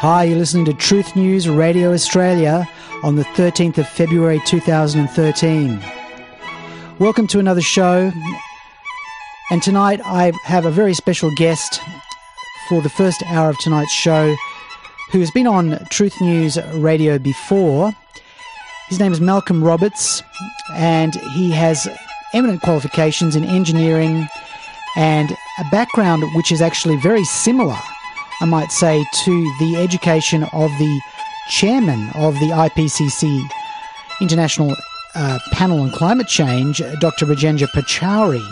Hi, you're listening to Truth News Radio Australia on the 13th of February 2013. Welcome to another show. And tonight I have a very special guest for the first hour of tonight's show who has been on Truth News Radio before. His name is Malcolm Roberts, and he has eminent qualifications in engineering and a background which is actually very similar, I might say, to the education of the chairman of the IPCC International Panel on Climate Change, Dr. Rajendra Pachauri.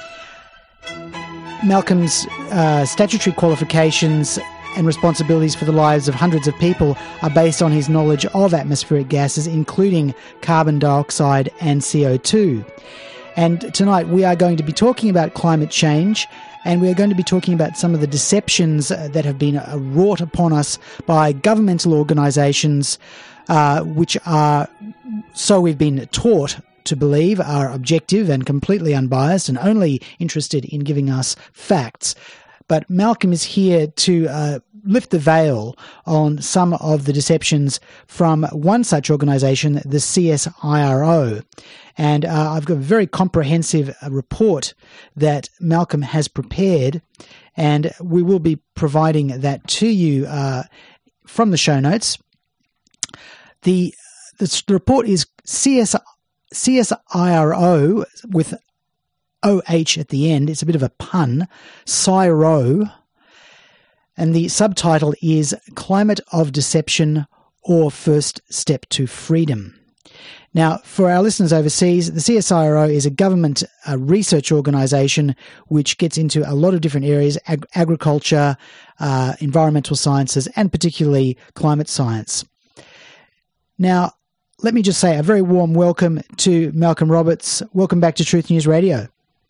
Malcolm's statutory qualifications and responsibilities for the lives of hundreds of people are based on his knowledge of atmospheric gases, including carbon dioxide and CO2. And tonight we are going to be talking about climate change, and we are going to be talking about some of the deceptions that have been wrought upon us by governmental organisations, which are, so we've been taught to believe, are objective and completely unbiased and only interested in giving us facts. But Malcolm is here to lift the veil on some of the deceptions from one such organisation, the CSIRO. And I've got a very comprehensive report that Malcolm has prepared, and we will be providing that to you from the show notes. The report is CSIRO with OH at the end. It's a bit of a pun, CSIRO. And the subtitle is Climate of Deception or First Step to Freedom. Now, for our listeners overseas, the CSIRO is a government research organisation which gets into a lot of different areas, agriculture, environmental sciences, and particularly climate science. Now, let me just say a very warm welcome to Malcolm Roberts. Welcome back to Truth News Radio.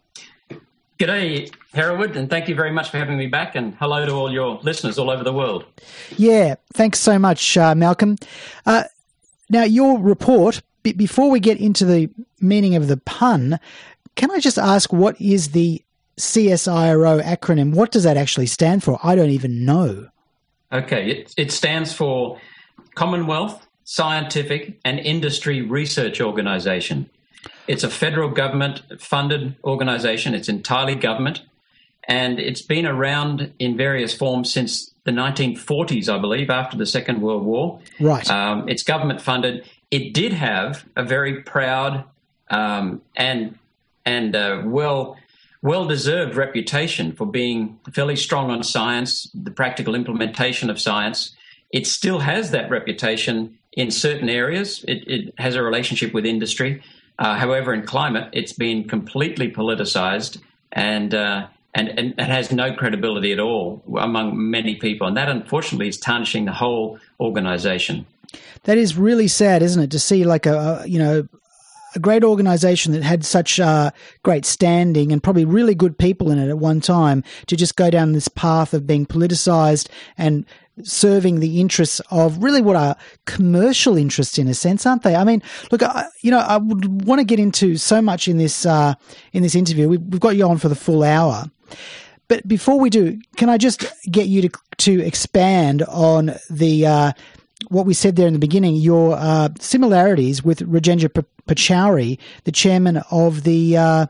G'day, Hereward, and thank you very much for having me back, and hello to all your listeners all over the world. Yeah, thanks so much, Malcolm. Now, your report, before we get into the meaning of the pun, can I just ask, what is the CSIRO acronym? What does that actually stand for? I don't even know. Okay, it stands for Commonwealth Scientific and Industry Research Organisation. It's a federal government-funded organisation. It's entirely government, and it's been around in various forms since the 1940s, I believe, after the Second World War. Right. It's government-funded. It did have a very proud and well-deserved reputation for being fairly strong on science, the practical implementation of science. It still has that reputation in certain areas. It has a relationship with industry. However, in climate, it's been completely politicized and has no credibility at all among many people. And that, unfortunately, is tarnishing the whole organization. That is really sad, isn't it, to see like a great organization that had such great standing and probably really good people in it at one time to just go down this path of being politicized and serving the interests of really what are commercial interests in a sense, aren't they? I mean, look, I would want to get into so much in this interview. We've got you on for the full hour. But before we do, can I just get you to expand on the what we said there in the beginning, your similarities with Rajendra Pachauri, the chairman of the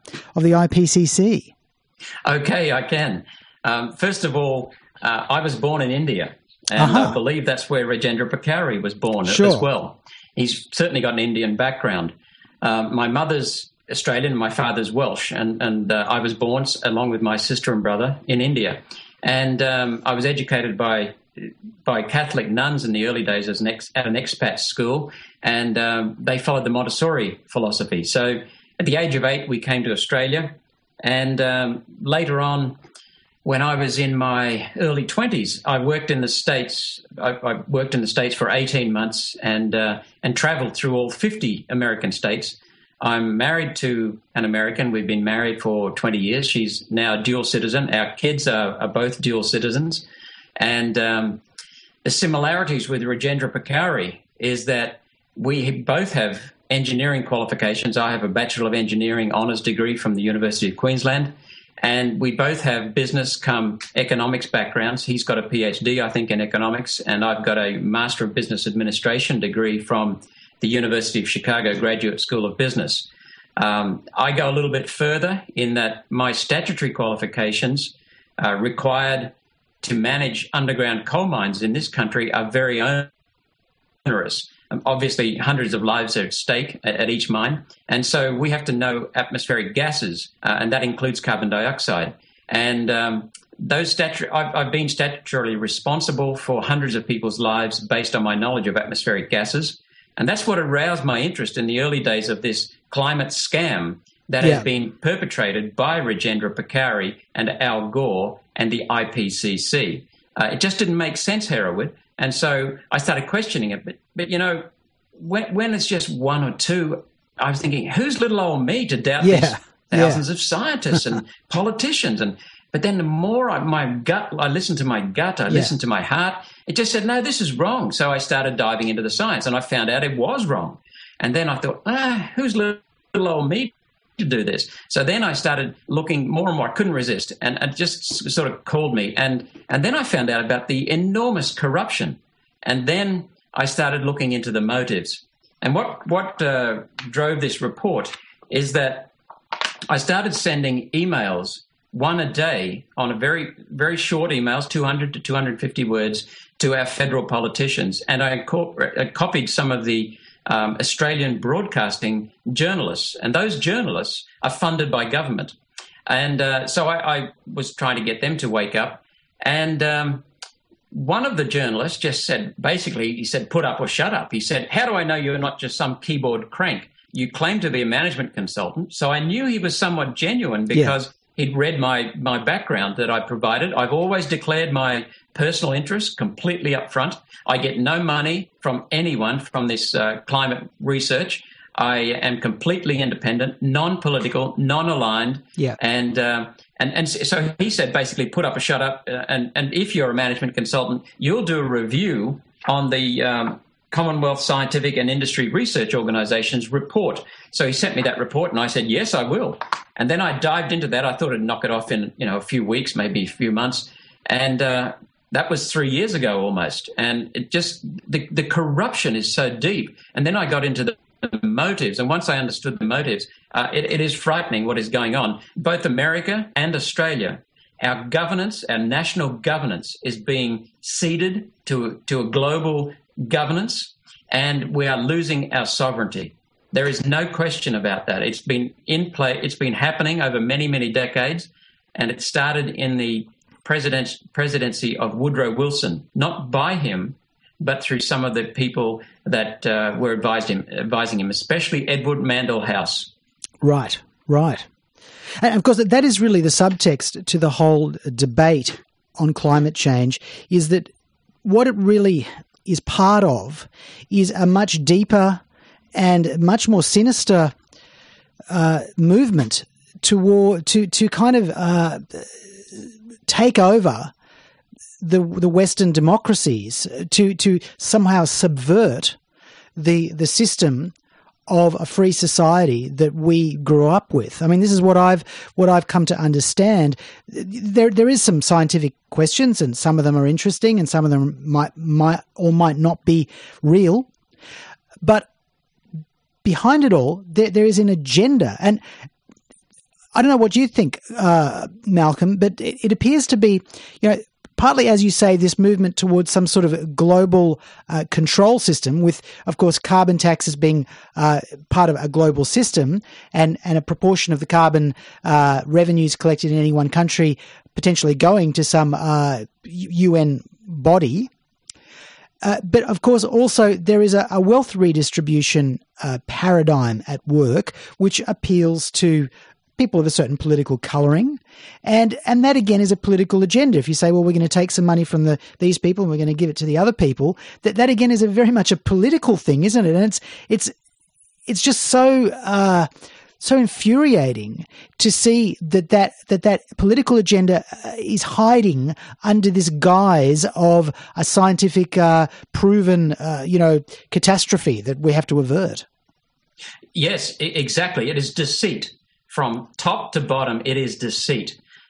IPCC? Okay, I can. First of all, I was born in India, and I believe that's where Rajendra Pachauri was born as well. He's certainly got an Indian background. My mother's Australian, my father's Welsh, and I was born, along with my sister and brother, in India. And I was educated by Catholic nuns in the early days at an expat school, and they followed the Montessori philosophy. So at the age of 8, we came to Australia, and later on, when I was in my early 20s, I worked in the States. I worked in the States for 18 months and traveled through all 50 American states. I'm married to an American. We've been married for 20 years. She's now a dual citizen. Our kids are both dual citizens. And the similarities with Rajendra Pachauri is that we both have engineering qualifications. I have a Bachelor of Engineering honours degree from the University of Queensland, And we both have business come economics backgrounds. He's got a PhD, I think, in economics, and I've got a Master of Business Administration degree from the University of Chicago Graduate School of Business. I go a little bit further in that my statutory qualifications required to manage underground coal mines in this country are very onerous. Obviously, hundreds of lives are at stake at each mine. And so we have to know atmospheric gases, and that includes carbon dioxide. And I've been statutorily responsible for hundreds of people's lives based on my knowledge of atmospheric gases. And that's what aroused my interest in the early days of this climate scam that has been perpetrated by Rajendra Pachauri and Al Gore and the IPCC. It just didn't make sense, Hereward. And so I started questioning it. But you know, when it's just one or two, I was thinking, who's little old me to doubt these thousands of scientists and politicians? But then the more I listened to my gut, I listened to my heart, it just said, no, this is wrong. So I started diving into the science, and I found out it was wrong. And then I thought, who's little old me to do this? So then I started looking more and more. I couldn't resist, and it just sort of called me. And then I found out about the enormous corruption. And then I started looking into the motives. And what drove this report is that I started sending emails, one a day, on a very, very short emails, 200 to 250 words, to our federal politicians. And I copied some of the Australian broadcasting journalists, and those journalists are funded by government. And so I was trying to get them to wake up. And one of the journalists just said, basically, he said, put up or shut up. He said, how do I know you're not just some keyboard crank? You claim to be a management consultant. So I knew he was somewhat genuine because he'd read my background that I provided. I've always declared my personal interest completely up front. I get no money from anyone from this climate research. I am completely independent, non-political, non-aligned. And so he said, basically, put up or shut up. And if you're a management consultant, you'll do a review on the Commonwealth Scientific and Industry Research Organisation's report. So he sent me that report, and I said, yes, I will. And then I dived into that. I thought I'd knock it off in a few weeks, maybe a few months. And that was 3 years ago almost. And it just the corruption is so deep. And then I got into the motives. And once I understood the motives, it is frightening what is going on. Both America and Australia, our governance, our national governance is being ceded to a global governance, and we are losing our sovereignty. There is no question about that. It's been in play. It's been happening over many, many decades, and it started in the presidency of Woodrow Wilson, not by him, but through some of the people that were advising him, especially Edward Mandell House. Right. And of course, that is really the subtext to the whole debate on climate change, is that what it really is part of is a much deeper and much more sinister movement to kind of take over the Western democracies, to somehow subvert the system of a free society that we grew up with. I mean, this is what I've come to understand. There is some scientific questions, and some of them are interesting, and some of them might or might not be real. But behind it all, there is an agenda. And I don't know what you think, Malcolm, but it appears to be, partly, as you say, this movement towards some sort of global control system, with, of course, carbon taxes being part of a global system, and a proportion of the carbon revenues collected in any one country potentially going to some UN body. But, of course, also there is a wealth redistribution paradigm at work, which appeals to people of a certain political colouring, and that again is a political agenda. If you say, well, we're going to take some money from these people and we're going to give it to the other people, that again is very much a political thing, isn't it? And it's just so infuriating to see that political agenda is hiding under this guise of a scientific proven catastrophe that we have to avert. Yes, exactly. It is deceit. From top to bottom, it is deceit.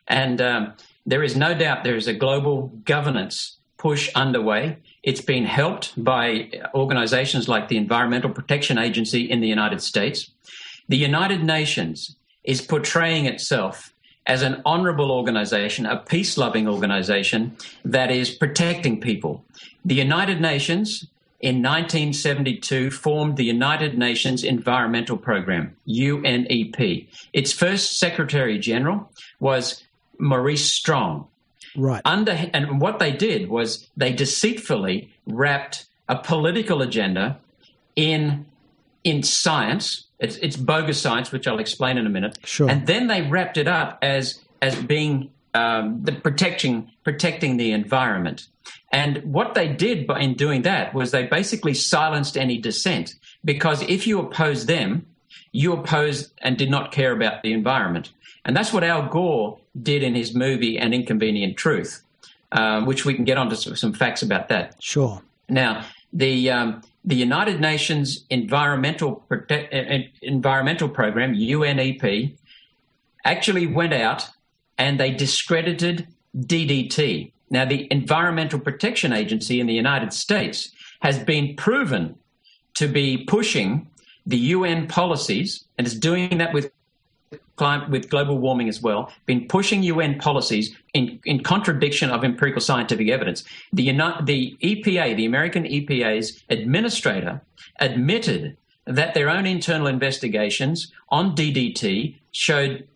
And there is no doubt there is a global governance push underway. It's been helped by organizations like the Environmental Protection Agency in the United States. The United Nations is portraying itself as an honorable organization, a peace-loving organization that is protecting people. The United Nations in 1972 formed the United Nations Environmental Program, UNEP. Its first Secretary General was Maurice Strong. Right. And what they did was they deceitfully wrapped a political agenda in science. It's bogus science, which I'll explain in a minute. Sure. And then they wrapped it up as being protecting the environment. And what they did in doing that was they basically silenced any dissent, because if you oppose them, you opposed and did not care about the environment. And that's what Al Gore did in his movie An Inconvenient Truth, which we can get onto some facts about that. Sure. Now, the United Nations Environmental Program, UNEP, actually went out and they discredited DDT. Now, the Environmental Protection Agency in the United States has been proven to be pushing the UN policies, and is doing that with global warming as well, been pushing UN policies in contradiction of empirical scientific evidence. The EPA, the American EPA's administrator, admitted that their own internal investigations on DDT showed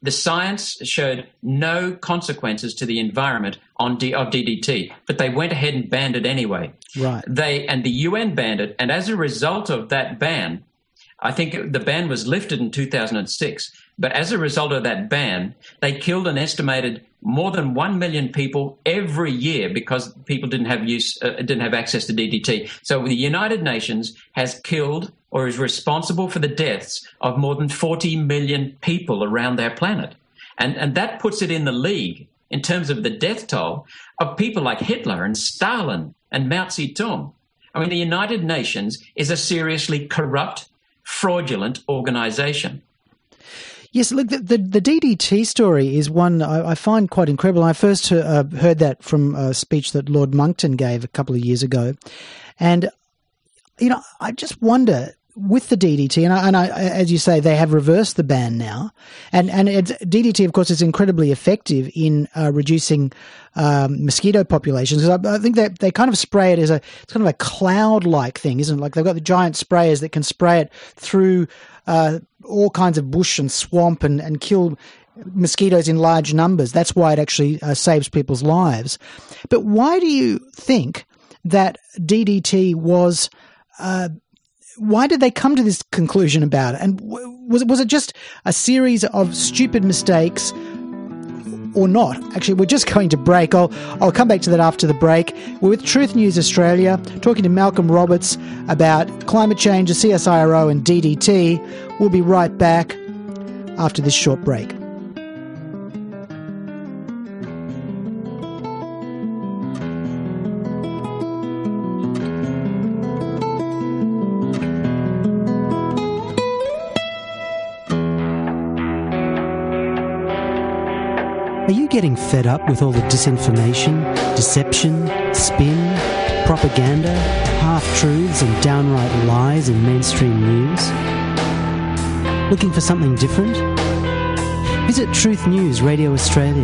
no consequences to the environment of DDT, but they went ahead and banned it anyway. Right. The UN banned it, and as a result of that ban, I think the ban was lifted in 2006, but as a result of that ban, they killed an estimated more than 1 million people every year because people didn't have access to DDT. So the United Nations has killed or is responsible for the deaths of more than 40 million people around their planet. And that puts it in the league in terms of the death toll of people like Hitler and Stalin and Mao Zedong. I mean, the United Nations is a seriously corrupt, fraudulent organization. Yes, look, the DDT story is one I find quite incredible. I first heard that from a speech that Lord Monckton gave a couple of years ago. And, I just wonder, with the DDT, and I, as you say, they have reversed the ban now. And DDT, of course, is incredibly effective in reducing mosquito populations. I think they kind of spray it as it's kind of a cloud-like thing, isn't it? Like they've got the giant sprayers that can spray it through all kinds of bush and swamp and kill mosquitoes in large numbers. That's why it actually saves people's lives. But why do you think that DDT was... why did they come to this conclusion about it? And was it just a series of stupid mistakes or not? Actually, we're just going to break. I'll come back to that after the break. We're with Truth News Australia, talking to Malcolm Roberts about climate change, the CSIRO and DDT. We'll be right back after this short break. Are you getting fed up with all the disinformation, deception, spin, propaganda, half-truths and downright lies in mainstream news? Looking for something different? Visit Truth News Radio Australia,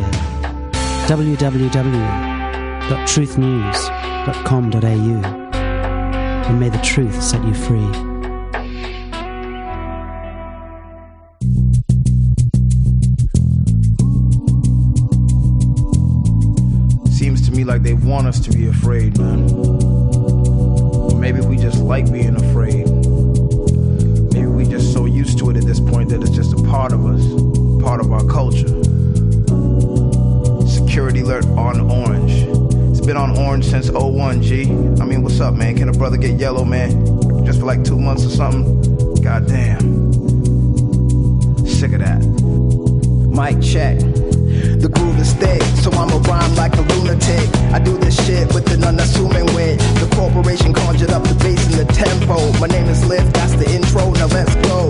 www.truthnews.com.au, and may the truth set you free. Like they want us to be afraid, man. Or maybe we just like being afraid. Maybe we just so used to it at this point that it's just a part of us, part of our culture. Security alert on orange. It's been on orange since 01, G. I mean, what's up, man? Can a brother get yellow, man? Just for like 2 months or something? Goddamn. Sick of that. Mic check. The groove is thick, so I'ma rhyme like a lunatic. I do this shit with an unassuming wit. The corporation conjured up the bass and the tempo. My name is Lift, that's the intro, now let's go. The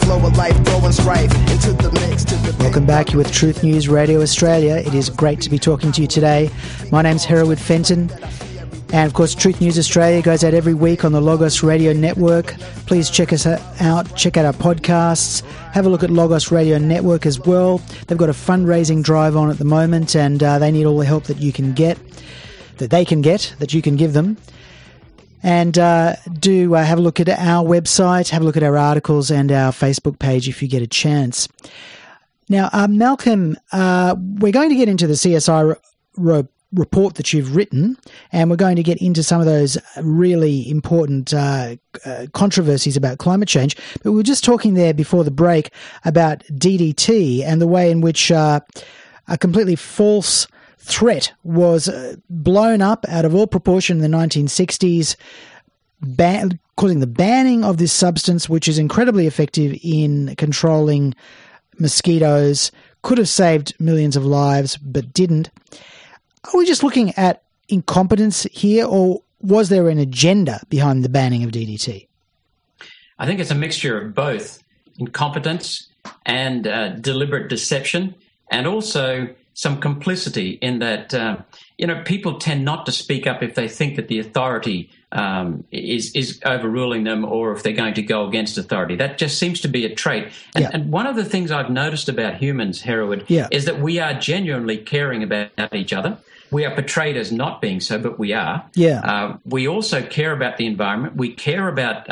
flow of life, throwing strife into the mix. Welcome back. You're with Truth News Radio Australia. It is great to be talking to you today. My name's Hereward Fenton. And, of course, Truth News Australia goes out every week on the Logos Radio Network. Please check us out. Check out our podcasts. Have a look at Logos Radio Network as well. They've got a fundraising drive on at the moment, and they need all the help that you can get, that you can give them. And do have a look at our website, have a look at our articles and our Facebook page if you get a chance. Now, Malcolm, we're going to get into the CSI report that you've written, and we're going to get into some of those really important controversies about climate change. But we were just talking there before the break about DDT and the way in which a completely false threat was blown up out of all proportion in the 1960s, causing the banning of this substance, which is incredibly effective in controlling mosquitoes, could have saved millions of lives, but didn't. Are we just looking at incompetence here, or was there an agenda behind the banning of DDT? I think it's a mixture of both incompetence and deliberate deception, and also some complicity in that, people tend not to speak up if they think that the authority is overruling them, or if they're going to go against authority. That just seems to be a trait. And one of the things I've noticed about humans, Hereward, is that we are genuinely caring about each other. We are portrayed as not being so, but we are. We also care about the environment. We care about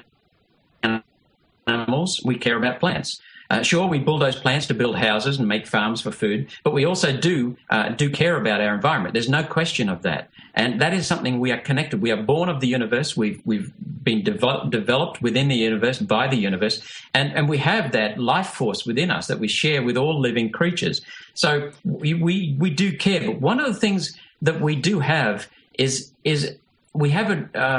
animals. We care about plants. Sure, we bulldoze plants to build houses and make farms for food, but we also do care about our environment. There's no question of that. And that is something we are connected. We are born of the universe. We've been developed within the universe, by the universe, and we have that life force within us that we share with all living creatures. So we do care. But one of the things that we do have is we have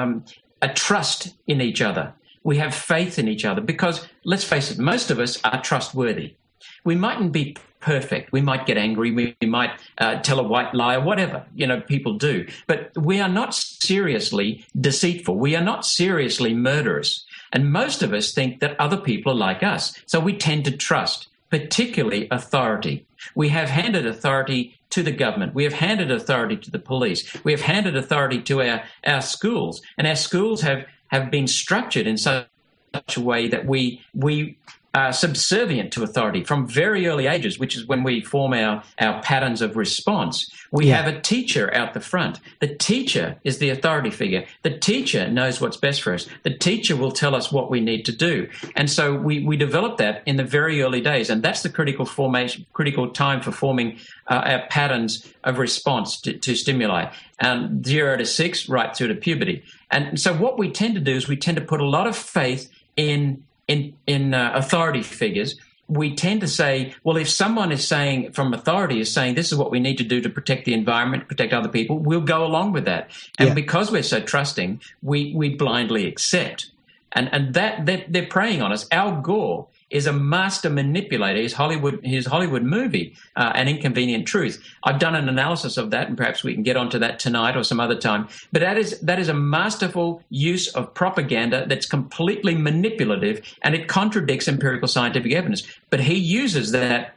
a trust in each other. We have faith in each other because, let's face it, most of us are trustworthy. We mightn't be perfect. We might get angry. We might tell a white lie, whatever, people do. But we are not seriously deceitful. We are not seriously murderous. And most of us think that other people are like us. So we tend to trust, particularly authority. We have handed authority to the government. We have handed authority to the police. We have handed authority to our schools. And our schools have been structured in such a way that we are subservient to authority from very early ages, which is when we form our patterns of response. We have a teacher out the front. The teacher is the authority figure. The teacher knows what's best for us. The teacher will tell us what we need to do. And so we develop that in the very early days, and that's the critical time for forming our patterns of response to stimuli, 0 to 6, right through to puberty. And so what we tend to do is we tend to put a lot of faith in authority figures. We tend to say, well, if someone is saying, from authority, is saying this is what we need to do to protect the environment, protect other people, we'll go along with that. And because we're so trusting, we blindly accept. And that they're preying on us. Al Gore is a master manipulator. His Hollywood movie, An Inconvenient Truth. I've done an analysis of that, and perhaps we can get onto that tonight or some other time. But that is a masterful use of propaganda that's completely manipulative, and it contradicts empirical scientific evidence. But he uses that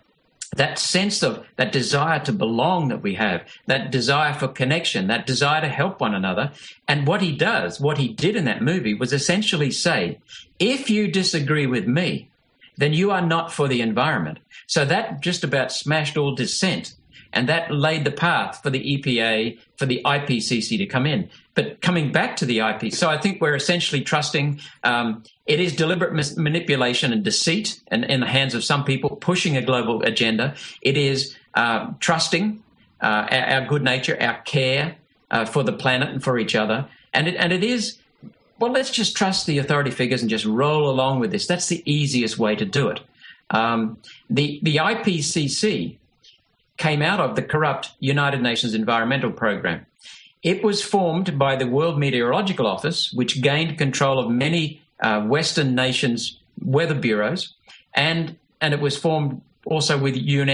sense of that desire to belong that we have, that desire for connection, that desire to help one another. And what he did in that movie was essentially say, if you disagree with me, then you are not for the environment. So that just about smashed all dissent. And that laid the path for the EPA, for the IPCC to come in. But coming back to the IP, so I think we're essentially trusting it is deliberate manipulation and deceit in the hands of some people pushing a global agenda. It is trusting our good nature, our care for the planet and for each other. And it is, well, let's just trust the authority figures and just roll along with this. That's the easiest way to do it. The IPCC came out of the corrupt United Nations Environmental Program. It was formed by the World Meteorological Office, which gained control of many Western nations' weather bureaus, and it was formed also with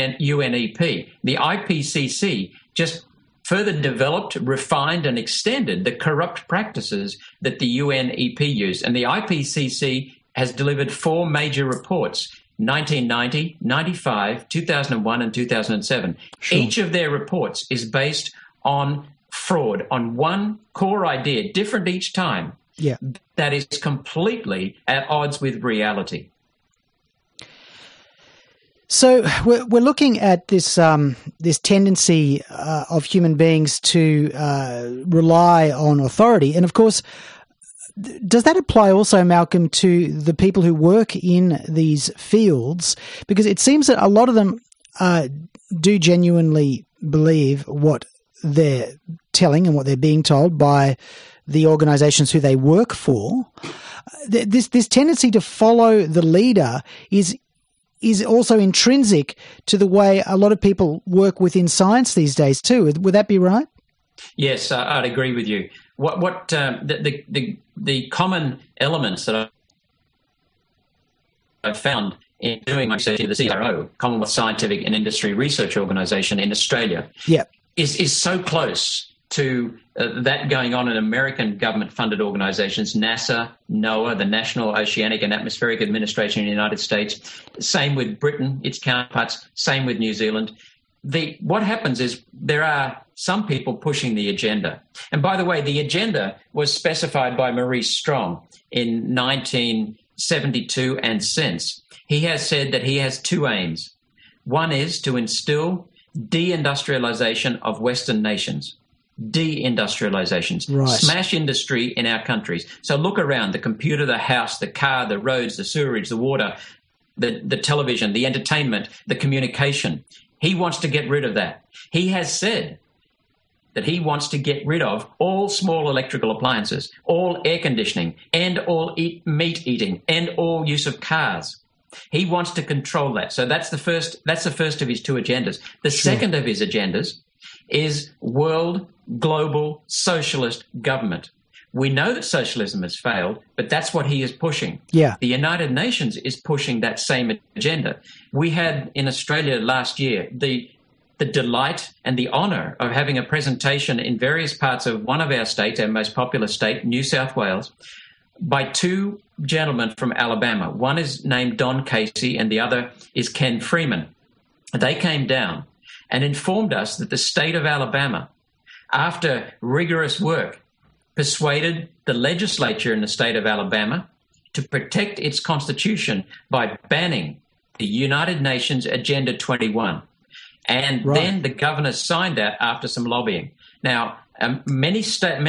UNEP. The IPCC just further developed, refined, and extended the corrupt practices that the UNEP used. And the IPCC has delivered 4 major reports: 1990, 95, 2001, and 2007. Sure. Each of their reports is based on fraud, on one core idea, different each time, that is completely at odds with reality. So we're looking at this this tendency of human beings to rely on authority, and of course, does that apply also, Malcolm, to the people who work in these fields? Because it seems that a lot of them do genuinely believe what they're telling and what they're being told by the organisations who they work for. This tendency to follow the leader is also intrinsic to the way a lot of people work within science these days too. Would that be right? Yes, I'd agree with you. What the common elements that I've found in doing my research in the CSIRO, Commonwealth Scientific and Industry Research Organisation in Australia, is so close to that going on in American government-funded organizations, NASA, NOAA, the National Oceanic and Atmospheric Administration in the United States, same with Britain, its counterparts, same with New Zealand. What happens is there are some people pushing the agenda. And by the way, the agenda was specified by Maurice Strong in 1972 and since. He has said that he has 2 aims. One is to instill deindustrialization of Western nations. Deindustrializations, right. Smash industry in our countries. So look around: the computer, the house, the car, the roads, the sewerage, the water, the television, the entertainment, the communication. He wants to get rid of that. He has said that he wants to get rid of all small electrical appliances, all air conditioning, and all meat eating, and all use of cars. He wants to control that. So that's the first of his 2 agendas. The second of his agendas is world, global, socialist government. We know that socialism has failed, but that's what he is pushing. Yeah. The United Nations is pushing that same agenda. We had in Australia last year the delight and the honour of having a presentation in various parts of one of our states, our most populous state, New South Wales, by 2 gentlemen from Alabama. One is named Don Casey and the other is Ken Freeman. They came down and informed us that the state of Alabama, after rigorous work, persuaded the legislature in the state of Alabama to protect its constitution by banning the United Nations Agenda 21. And then the governor signed that after some lobbying. Now, many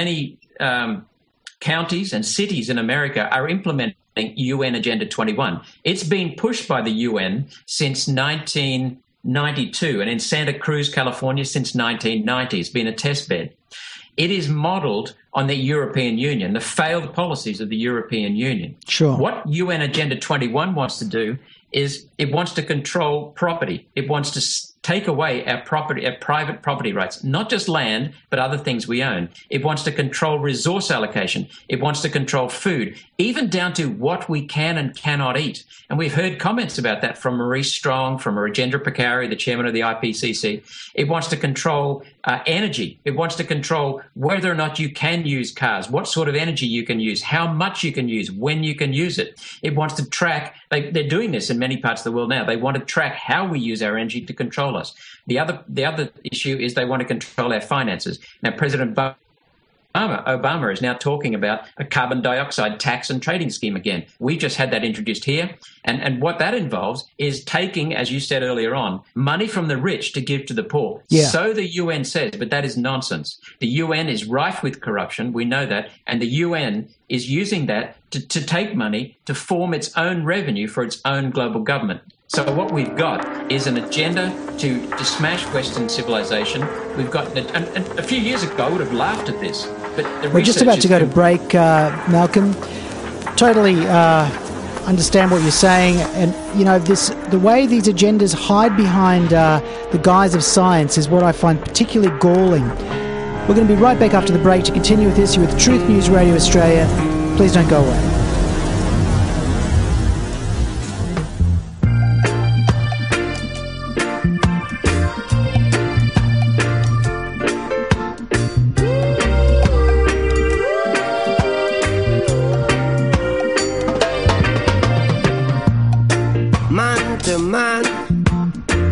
counties and cities in America are implementing UN Agenda 21. It's been pushed by the UN since 1992, and in Santa Cruz, California, since 1990. It's been a test bed. It is modelled on the European Union, the failed policies of the European Union. Sure. What UN Agenda 21 wants to do is it wants to control property. It wants to take away our private property rights, not just land, but other things we own. It wants to control resource allocation. It wants to control food, even down to what we can and cannot eat. And we've heard comments about that from Maurice Strong, from Rajendra Pakkari, the chairman of the IPCC. It wants to control energy. It wants to control whether or not you can use cars, what sort of energy you can use, how much you can use, when you can use it. It wants to track, they're doing this in many parts of the world now. They want to track how we use our energy to control us. The other issue is they want to control our finances. Now, President Obama is now talking about a carbon dioxide tax and trading scheme again. We just had that introduced here. And what that involves is taking, as you said earlier on, money from the rich to give to the poor. Yeah. So the UN says, but that is nonsense. The UN is rife with corruption. We know that. And the UN is using that to take money to form its own revenue for its own global government. So what we've got is an agenda to smash Western civilization. We've got, and a few years ago I would have laughed at this, but the we're just about to go to break, Malcolm. Totally understand what you're saying, and you know the way these agendas hide behind the guise of science is what I find particularly galling. We're going to be right back after the break to continue with this. You're with Truth News Radio Australia. Please don't go away.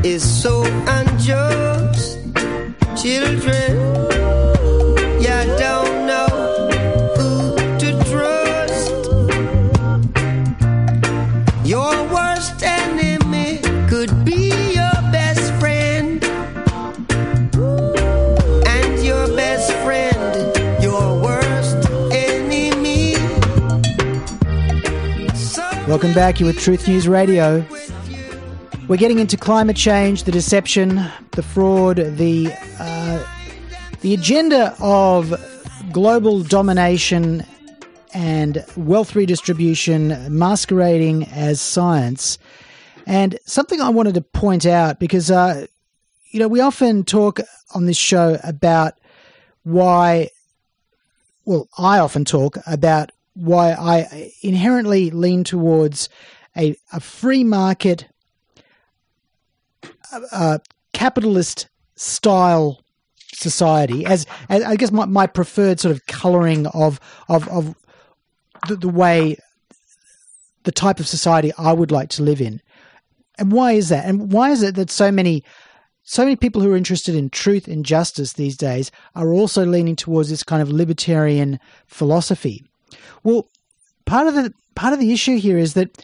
is so unjust. Children, you don't know who to trust. Your worst enemy could be your best friend, and your best friend, your worst enemy. Welcome back. You're with Truth News Radio. We're getting into climate change, the deception, the fraud, the agenda of global domination and wealth redistribution masquerading as science. And something I wanted to point out, because we often talk on this show about why, well, I often talk about why I inherently lean towards a free market, capitalist style society as I guess my preferred sort of colouring of the way, the type of society I would like to live in. And why is that? And why is it that so many people who are interested in truth and justice these days are also leaning towards this kind of libertarian philosophy? Well, part of the issue here is that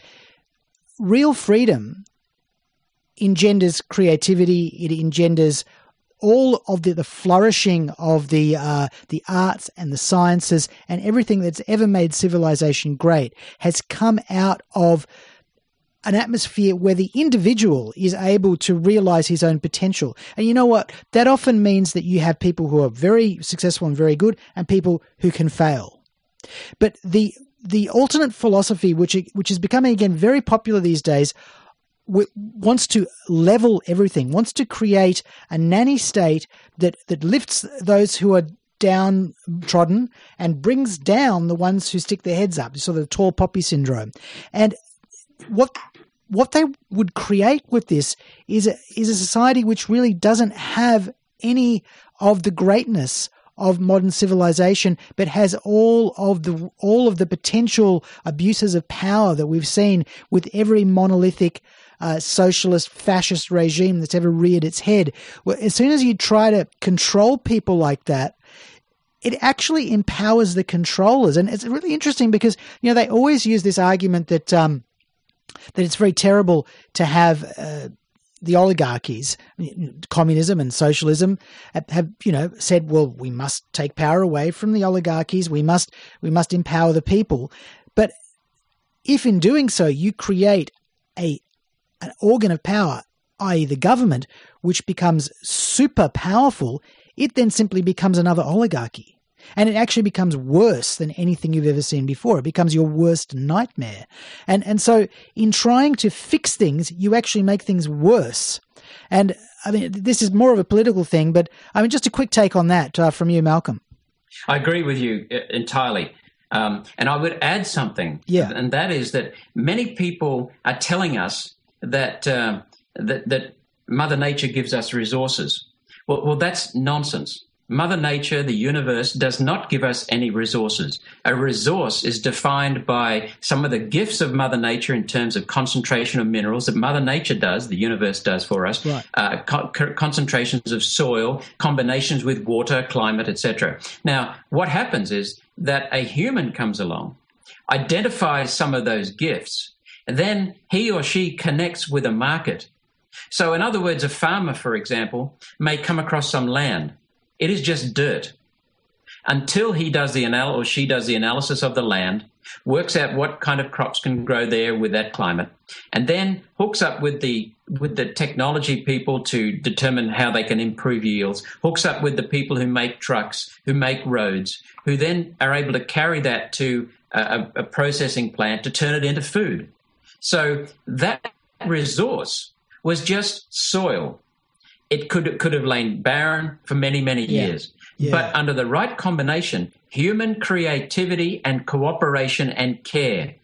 real freedom engenders creativity. It engenders all of the flourishing of the arts and the sciences, and everything that's ever made civilization great has come out of an atmosphere where the individual is able to realize his own potential. And you know what? That often means that you have people who are very successful and very good, and people who can fail. But the alternate philosophy, which is becoming again very popular these days, wants to level everything, wants to create a nanny state that lifts those who are downtrodden and brings down the ones who stick their heads up, sort of the tall poppy syndrome. And what they would create with this is a society which really doesn't have any of the greatness of modern civilization, but has all of the potential abuses of power that we've seen with every monolithic socialist fascist regime that's ever reared its head. Well, as soon as you try to control people like that, it actually empowers the controllers. And it's really interesting because, they always use this argument that it's very terrible to have the oligarchies, communism and socialism, have said, well, we must take power away from the oligarchies. We must empower the people. But if in doing so you create an organ of power, i.e. the government, which becomes super powerful, it then simply becomes another oligarchy. And it actually becomes worse than anything you've ever seen before. It becomes your worst nightmare. And so in trying to fix things, you actually make things worse. And I mean, this is more of a political thing, but I mean, just a quick take on that from you, Malcolm. I agree with you entirely. And I would add something. Yeah. And that is that many people are telling us that that Mother Nature gives us resources. Well, that's nonsense. Mother Nature, the universe, does not give us any resources. A resource is defined by some of the gifts of Mother Nature in terms of concentration of minerals that Mother Nature does, the universe does for us, right. Concentrations of soil, combinations with water, climate, etc. Now, what happens is that a human comes along, identifies some of those gifts, and then he or she connects with a market. So in other words, a farmer, for example, may come across some land. It is just dirt. Until he does or she does the analysis of the land, works out what kind of crops can grow there with that climate, and then hooks up with the technology people to determine how they can improve yields, hooks up with the people who make trucks, who make roads, who then are able to carry that to a processing plant to turn it into food. So that resource was just soil. It could have lain barren for many, many years. Yeah. But under the right combination, human creativity and cooperation and care,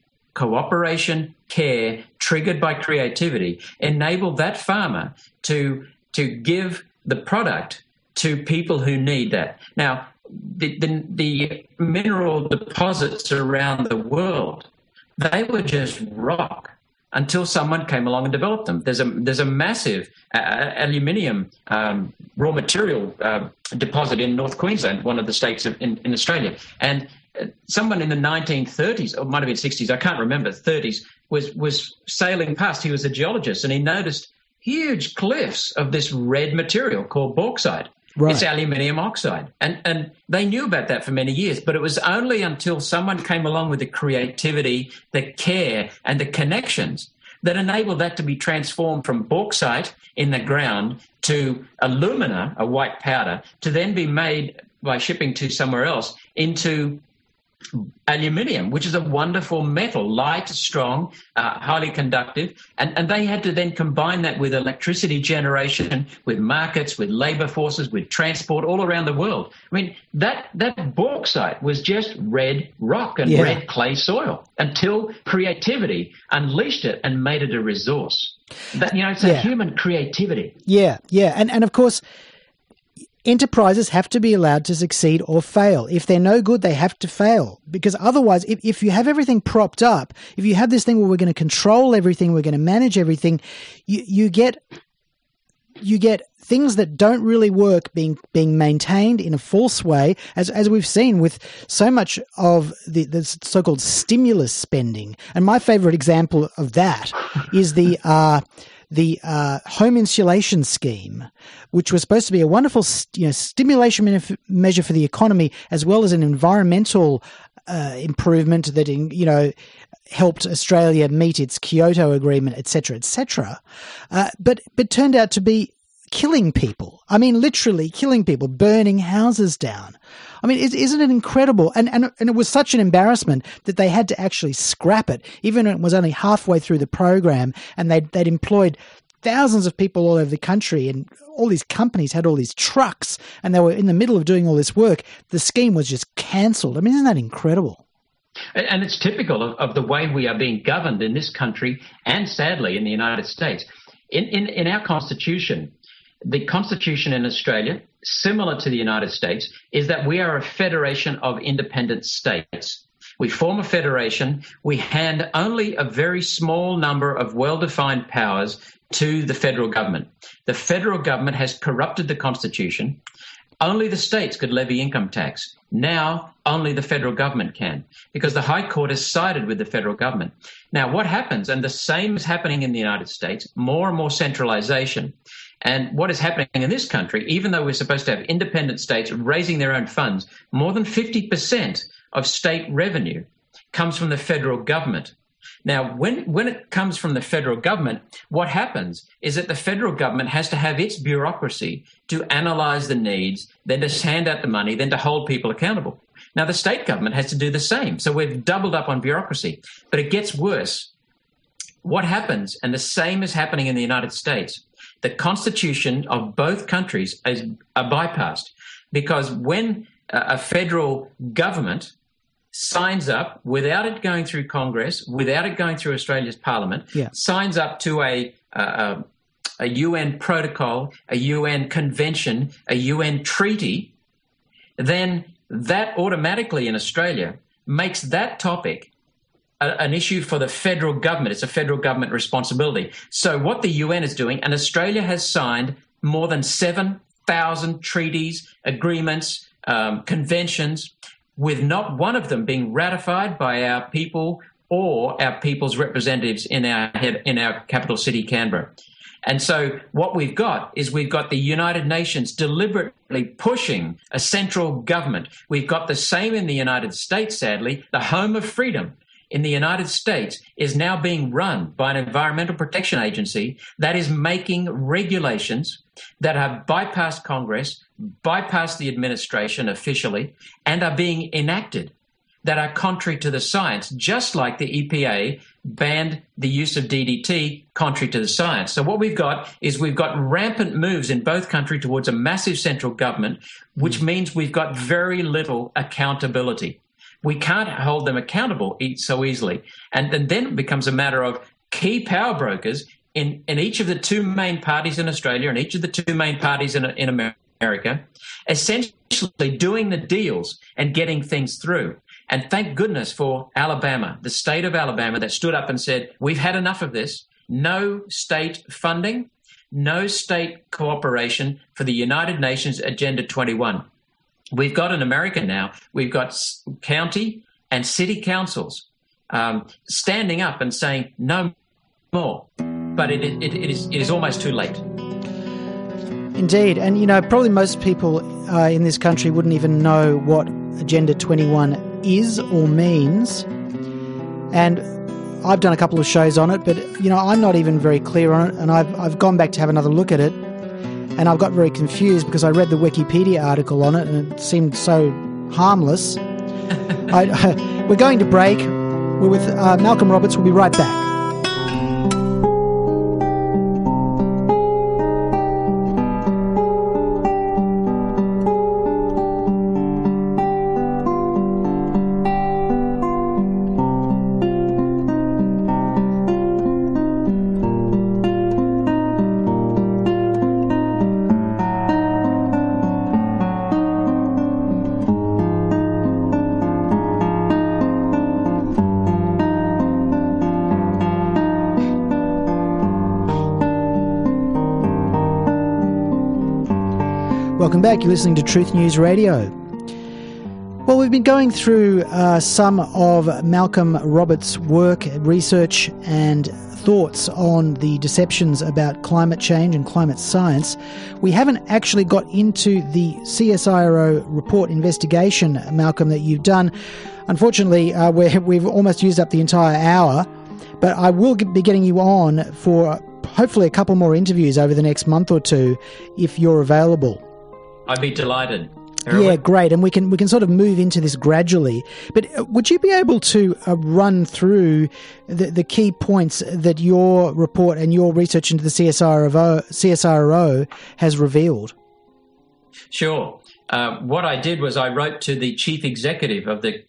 triggered by creativity, enabled that farmer to give the product to people who need that. Now, the mineral deposits around the world, they were just rock until someone came along and developed them. There's a massive aluminium raw material deposit in North Queensland, one of the states in Australia. And someone in the 1930s, or it might have been 60s, I can't remember, 30s, was sailing past. He was a geologist, and he noticed huge cliffs of this red material called bauxite. Right. It's aluminium oxide. And they knew about that for many years, but it was only until someone came along with the creativity, the care, and the connections that enabled that to be transformed from bauxite in the ground to alumina, a white powder, to then be made by shipping to somewhere else into aluminium, which is a wonderful metal, light, strong, highly conductive. And they had to then combine that with electricity generation, with markets, with labor forces, with transport all around the world. I mean, that bauxite was just red rock and red clay soil until creativity unleashed it and made it a resource. It's a human creativity. Yeah. And of course, enterprises have to be allowed to succeed or fail. If they're no good, they have to fail. Because otherwise, if you have everything propped up, if you have this thing where we're going to control everything, we're going to manage everything, you get things that don't really work being maintained in a false way, as we've seen with so much of the so-called stimulus spending. And my favorite example of that is the home insulation scheme, which was supposed to be a wonderful stimulation measure for the economy, as well as an environmental improvement that helped Australia meet its Kyoto Agreement, etc., etc. But turned out to be killing people. I mean, literally killing people, burning houses down. I mean, isn't it incredible? And it was such an embarrassment that they had to actually scrap it, even when it was only halfway through the program, and they'd employed thousands of people all over the country, and all these companies had all these trucks, and they were in the middle of doing all this work. The scheme was just cancelled. I mean, isn't that incredible? And it's typical of the way we are being governed in this country, and sadly in the United States. In our Constitution, the Constitution in Australia, similar to the United States, is that we are a federation of independent states. We form a federation. We hand only a very small number of well-defined powers to the federal government. The federal government has corrupted the Constitution. Only the states could levy income tax. Now, only the federal government can, because the High Court has sided with the federal government. Now, what happens, and the same is happening in the United States, more and more centralization. And what is happening in this country, even though we're supposed to have independent states raising their own funds, more than 50% of state revenue comes from the federal government. Now, when it comes from the federal government, what happens is that the federal government has to have its bureaucracy to analyze the needs, then to hand out the money, then to hold people accountable. Now, the state government has to do the same. So we've doubled up on bureaucracy. But it gets worse. What happens, and the same is happening in the United States, the constitution of both countries are bypassed, because when a federal government signs up, without it going through Congress, without it going through Australia's Parliament, signs up to a UN protocol, a UN convention, a UN treaty, then that automatically in Australia makes that topic an issue for the federal government. It's a federal government responsibility. So what the UN is doing, and Australia has signed more than 7,000 treaties, agreements, conventions, with not one of them being ratified by our people or our people's representatives in our capital city, Canberra. And so what we've got is we've got the United Nations deliberately pushing a central government. We've got the same in the United States, sadly. The home of freedom in the United States is now being run by an environmental protection agency that is making regulations that have bypassed Congress, bypassed the administration officially, and are being enacted that are contrary to the science, just like the EPA banned the use of DDT contrary to the science. So what we've got is we've got rampant moves in both countries towards a massive central government, which means we've got very little accountability. We can't hold them accountable so easily. And then it becomes a matter of key power brokers in each of the two main parties in Australia and each of the two main parties in America, essentially doing the deals and getting things through. And thank goodness for Alabama, the state of Alabama, that stood up and said, we've had enough of this. No state funding, no state cooperation for the United Nations Agenda 21. We've got in America now, we've got county and city councils standing up and saying no more. But it is almost too late. Indeed. And, probably most people in this country wouldn't even know what Agenda 21 is or means. And I've done a couple of shows on it, but, I'm not even very clear on it. And I've gone back to have another look at it. And I've got very confused because I read the Wikipedia article on it and it seemed so harmless. We're going to break. We're with Malcolm Roberts. We'll be right back. Welcome back. You're listening to Truth News Radio. Well, we've been going through some of Malcolm Roberts' work, research and thoughts on the deceptions about climate change and climate science. We haven't actually got into the CSIRO report investigation, Malcolm, that you've done. Unfortunately, we've almost used up the entire hour, but I will be getting you on for hopefully a couple more interviews over the next month or two if you're available. I'd be delighted. Yeah, great. And we can sort of move into this gradually. But would you be able to run through the key points that your report and your research into the CSIRO has revealed? Sure. What I did was I wrote to the chief executive of the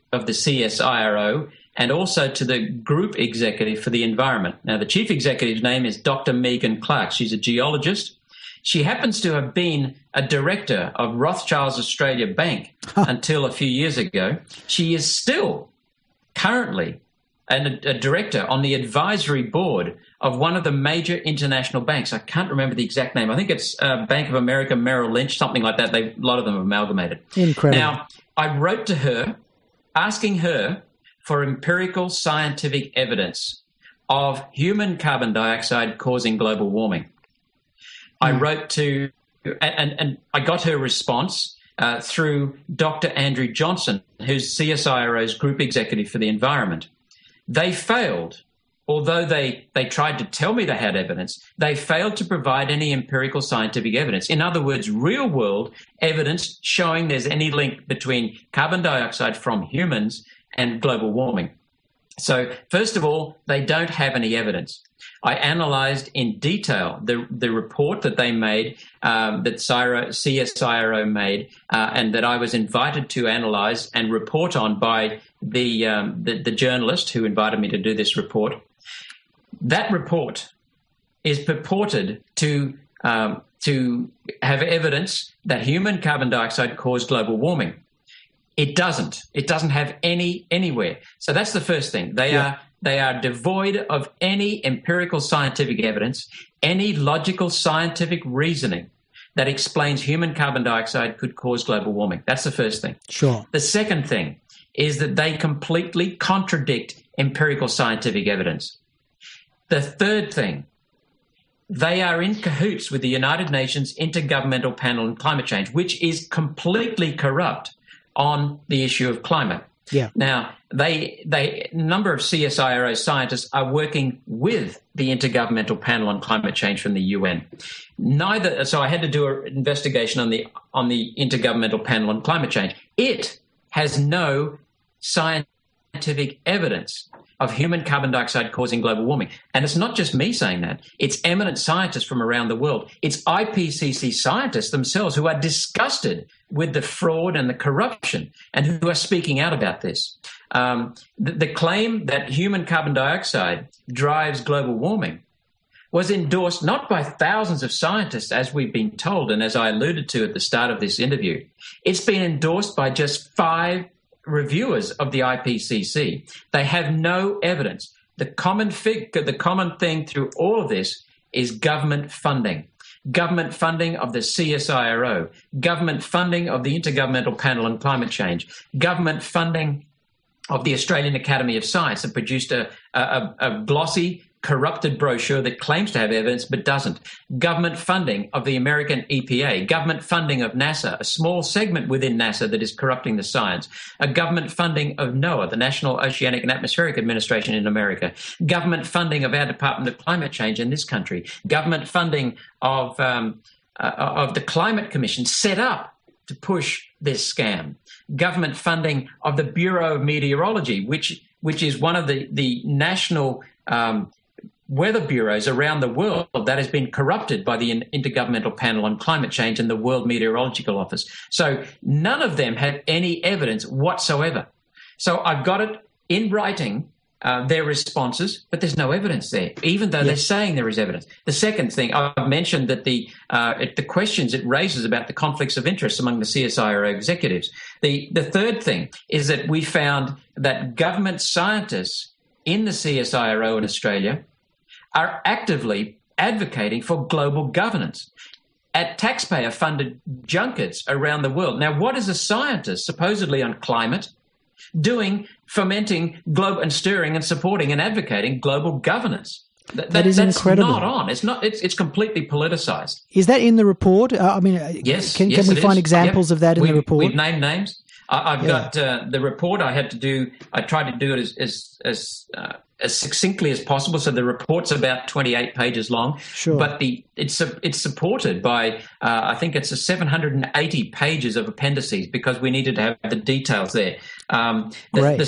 CSIRO and also to the group executive for the environment. Now, the chief executive's name is Dr. Megan Clark. She's a geologist. She happens to have been a director of Rothschild's Australia Bank until a few years ago. She is still currently a director on the advisory board of one of the major international banks. I can't remember the exact name. I think it's Bank of America, Merrill Lynch, something like that. A lot of them have amalgamated. Incredible. Now, I wrote to her asking her for empirical scientific evidence of human carbon dioxide causing global warming. I wrote to, and I got her response through Dr. Andrew Johnson, who's CSIRO's group executive for the environment. They failed, although they tried to tell me they had evidence, they failed to provide any empirical scientific evidence. In other words, real-world evidence showing there's any link between carbon dioxide from humans and global warming. So, first of all, they don't have any evidence. I analysed in detail the report that they made, that CSIRO made, and that I was invited to analyse and report on by the journalist who invited me to do this report. That report is purported to have evidence that human carbon dioxide caused global warming. It doesn't. It doesn't have anywhere. So that's the first thing. They are devoid of any empirical scientific evidence, any logical scientific reasoning that explains human carbon dioxide could cause global warming. That's the first thing. Sure. The second thing is that they completely contradict empirical scientific evidence. The third thing, they are in cahoots with the United Nations Intergovernmental Panel on Climate Change, which is completely corrupt on the issue of climate. Yeah. Now, a number of CSIRO scientists are working with the Intergovernmental Panel on Climate Change from the UN. So I had to do an investigation on the Intergovernmental Panel on Climate Change. It has no scientific evidence of human carbon dioxide causing global warming. And it's not just me saying that. It's eminent scientists from around the world. It's IPCC scientists themselves who are disgusted with the fraud and the corruption and who are speaking out about this. The claim that human carbon dioxide drives global warming was endorsed not by thousands of scientists, as we've been told, and as I alluded to at the start of this interview. It's been endorsed by just 5 reviewers of the IPCC, they have no evidence. The common thing through all of this is government funding. Government funding of the CSIRO, government funding of the Intergovernmental Panel on Climate Change, government funding of the Australian Academy of Science that produced a glossy, corrupted brochure that claims to have evidence but doesn't. Government funding of the American EPA, government funding of NASA, a small segment within NASA that is corrupting the science, a government funding of NOAA, the National Oceanic and Atmospheric Administration in America, government funding of our Department of Climate Change in this country, government funding of the Climate Commission set up to push this scam, government funding of the Bureau of Meteorology, which is one of the national weather bureaus around the world that has been corrupted by the Intergovernmental Panel on Climate Change and the World Meteorological Office. So none of them have any evidence whatsoever. So I've got it in writing, their responses, but there's no evidence there, even though they're saying there is evidence. The second thing, I've mentioned that the questions it raises about the conflicts of interest among the CSIRO executives. The third thing is that we found that government scientists in the CSIRO in Australia are actively advocating for global governance at taxpayer-funded junkets around the world. Now, what is a scientist supposedly on climate doing, fomenting global and stirring and supporting and advocating global governance? That is incredible. That's not on. It's not. It's completely politicized. Is that in the report? Yes. Can we find examples of that in the report? We've named names. I've got the report. I tried to do it as succinctly as possible. So the report's about 28 pages long. Sure. But it's supported by I think it's 780 pages of appendices because we needed to have the details there. Another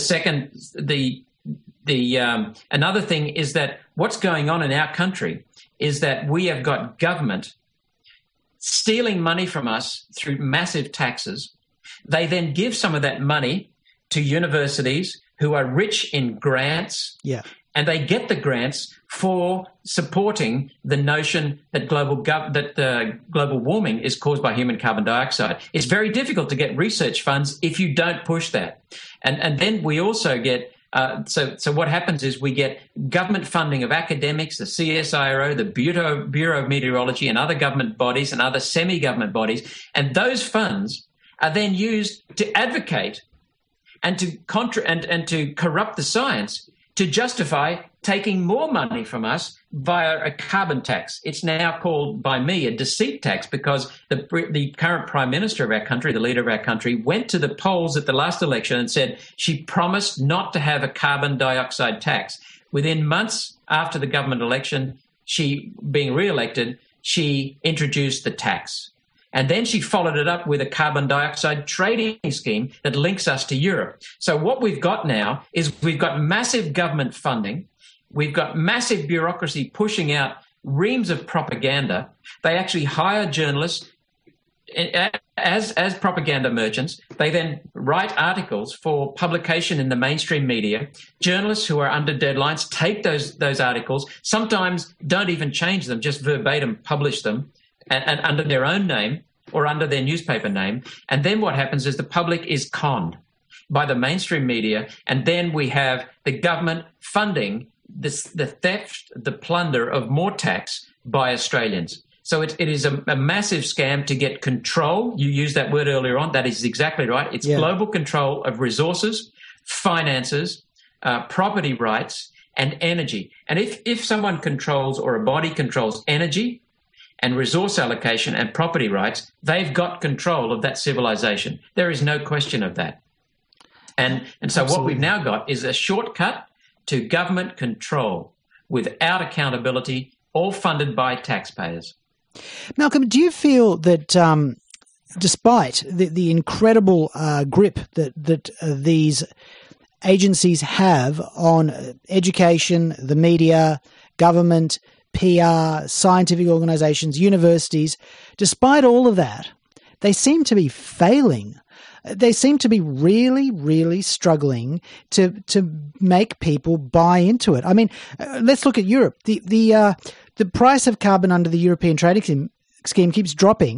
thing is that what's going on in our country is that we have got government stealing money from us through massive taxes. They then give some of that money to universities who are rich in grants, and they get the grants for supporting the notion that global warming is caused by human carbon dioxide. It's very difficult to get research funds if you don't push that. And then we also get so what happens is we get government funding of academics, the CSIRO, the Bureau of Meteorology, and other government bodies and other semi-government bodies, and those funds are then used to advocate and to corrupt the science to justify taking more money from us via a carbon tax. It's now called by me a deceit tax because the current prime minister of our country, the leader of our country, went to the polls at the last election and said she promised not to have a carbon dioxide tax. Within months after the government election, she being re-elected, she introduced the tax. And then she followed it up with a carbon dioxide trading scheme that links us to Europe. So what we've got now is we've got massive government funding. We've got massive bureaucracy pushing out reams of propaganda. They actually hire journalists as propaganda merchants. They then write articles for publication in the mainstream media. Journalists who are under deadlines take those articles, sometimes don't even change them, just verbatim publish them. And under their own name or under their newspaper name. And then what happens is the public is conned by the mainstream media. And then we have the government funding the theft, the plunder of more tax by Australians. So it is a massive scam to get control. You used that word earlier on. That is exactly right. It's global control of resources, finances, property rights, and energy. And if someone controls or a body controls energy, and resource allocation and property rights, they've got control of that civilization. There is no question of that. And so Absolutely. What we've now got is a shortcut to government control without accountability, all funded by taxpayers. Malcolm, do you feel that despite the incredible grip that these agencies have on education, the media, government, PR, scientific organizations, universities, despite all of that, they seem to be failing. They seem to be really, really struggling to make people buy into it. I mean, let's look at Europe. The price of carbon under the European trading scheme keeps dropping,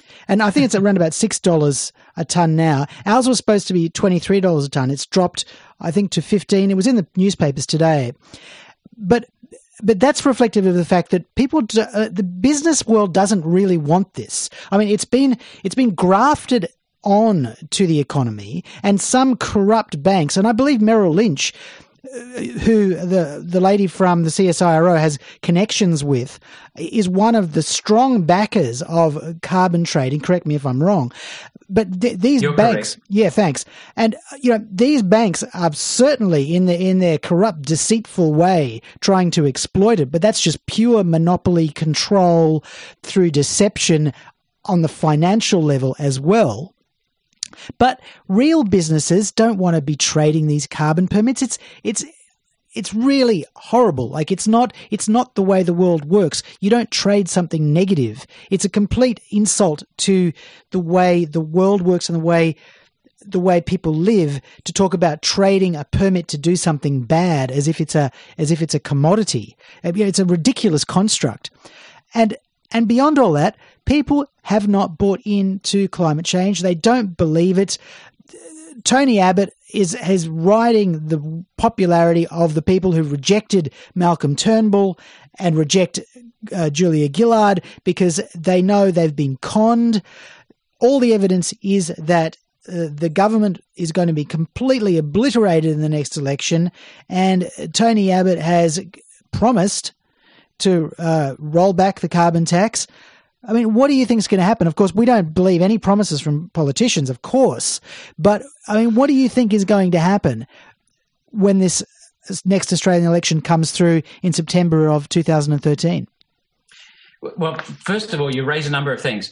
And I think it's around about $6 a tonne now. Ours was supposed to be $23 a tonne. It's dropped, I think, to $15. It was in the newspapers today. But that's reflective of the fact that the business world doesn't really want this. I mean, it's been grafted on to the economy, and some corrupt banks, and I believe Merrill Lynch, who the lady from the CSIRO has connections with, is one of the strong backers of carbon trading. Correct me if I'm wrong. But these You're banks, correct. yeah, thanks. And these banks are certainly in their corrupt, deceitful way trying to exploit it. But that's just pure monopoly control through deception on the financial level as well. But real businesses don't want to be trading these carbon permits. It's really horrible. Like it's not the way the world works. You don't trade something negative. It's a complete insult to the way the world works and the way people live to talk about trading a permit to do something bad as if it's a commodity. It's a ridiculous construct. And beyond all that, people have not bought into climate change. They don't believe it. Tony Abbott is riding the popularity of the people who rejected Malcolm Turnbull and reject Julia Gillard because they know they've been conned. All the evidence is that the government is going to be completely obliterated in the next election, and Tony Abbott has promised to roll back the carbon tax. I mean, what do you think is going to happen? Of course, we don't believe any promises from politicians, of course. But, I mean, what do you think is going to happen when this next Australian election comes through in September of 2013? Well, first of all, you raise a number of things.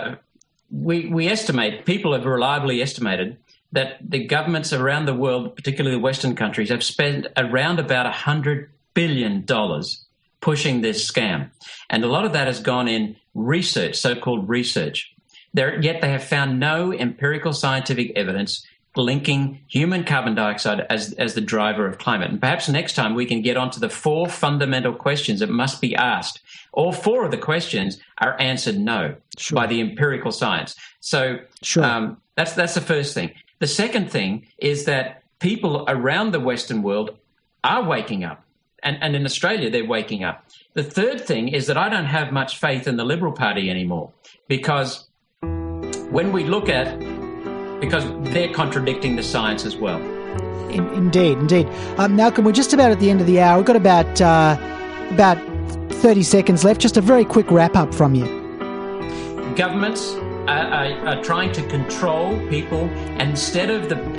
We estimate, people have reliably estimated, that the governments around the world, particularly the Western countries, have spent around about $100 billion pushing this scam. And a lot of that has gone in research, so-called research. Yet they have found no empirical scientific evidence linking human carbon dioxide as the driver of climate. And perhaps next time we can get onto the 4 fundamental questions that must be asked. All 4 of the questions are answered no by the empirical science. So that's the first thing. The second thing is that people around the Western world are waking up. And in Australia, they're waking up. The third thing is that I don't have much faith in the Liberal Party anymore because when we look at, because they're contradicting the science as well. Indeed. Malcolm, we're just about at the end of the hour. We've got about 30 seconds left. Just a very quick wrap-up from you. Governments are trying to control people, and instead of the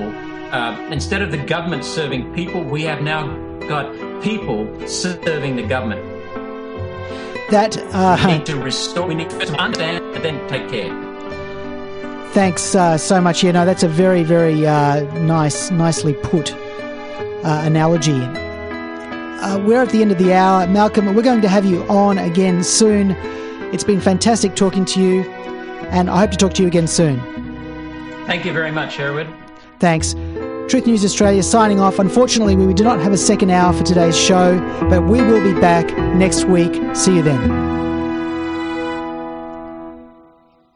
government serving people, we have now got people serving the government. We need to restore, we need to understand and then take care. Thanks so much. That's a very, very nicely put analogy. We're at the end of the hour. Malcolm, we're going to have you on again soon. It's been fantastic talking to you, and I hope to talk to you again soon. Thank you very much, Sherwood. Thanks. Truth News Australia signing off. Unfortunately, we do not have a second hour for today's show, but we will be back next week. See you then.